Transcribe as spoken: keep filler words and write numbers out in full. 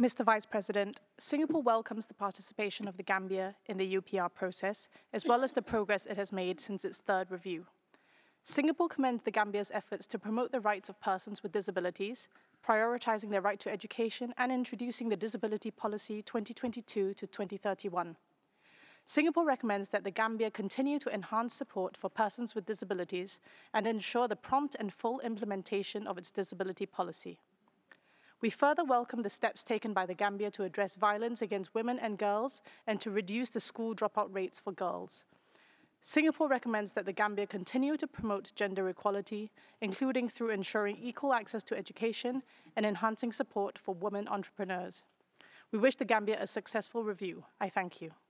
Mister Vice President, Singapore welcomes the participation of the Gambia in the U P R process, as well as the progress it has made since its third review. Singapore commends the Gambia's efforts to promote the rights of persons with disabilities, prioritizing their right to education and introducing the Disability Policy twenty twenty-two to twenty thirty-one. Singapore recommends that the Gambia continue to enhance support for persons with disabilities and ensure the prompt and full implementation of its disability policy. We further welcome the steps taken by the Gambia to address violence against women and girls and to reduce the school dropout rates for girls. Singapore recommends that the Gambia continue to promote gender equality, including through ensuring equal access to education and enhancing support for women entrepreneurs. We wish the Gambia a successful review. I thank you.